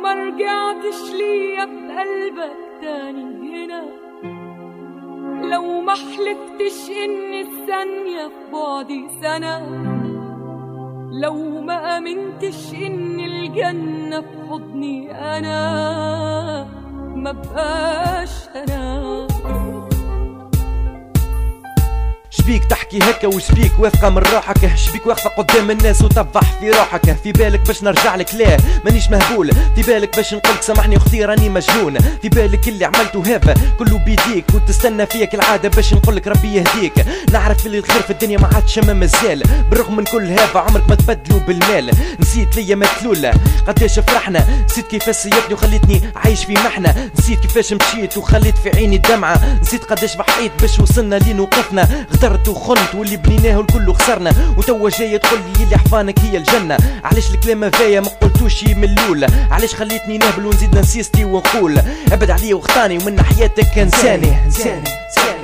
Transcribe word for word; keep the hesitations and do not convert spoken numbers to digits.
ما رجعتش ليا بقلبك تاني هنا، لو ما حلفتش ان الثانية في بعدي سنة، لو ما امنتش ان الجنة في حضني انا، ما بقاش انا. شبيك تحكي هكا وشبيك واثقة من روحك، شبيك واقفة قدام الناس وتفضح في روحك، في بالك باش نرجع لك؟ لا مانيش مهبول، في بالك باش نقولك سامحني اختي راني مجنون، في بالك اللي عملته هذا كله بيديك وتستنى فيك العادة باش نقولك ربي يهديك. نعرف اللي الخير في الدنيا ما عادش ما مازال، بالرغم من كل هذا عمرك ما تبدلوا بالمال. نسيت ليا متلولة قداش فرحنا، نسيت كيفاش سيبني وخليتني عايش في محنة، نسيت كيفاش مشيت وخليت في عيني الدمعة، نسيت قداش بحيت باش وصلنا لين وقفنا، غدرت وخنت واللي بنيناه الكل خسرنا، وتوا جاي تقول لي اللي حفانك هي الجنة. علاش الكلام هذايا ما قلتوش من الاولى؟ علاش خليتني نهبل ونزيد نسيستي ونقول ابعد عليا واختاني ومن حياتك انساني انساني, إنساني.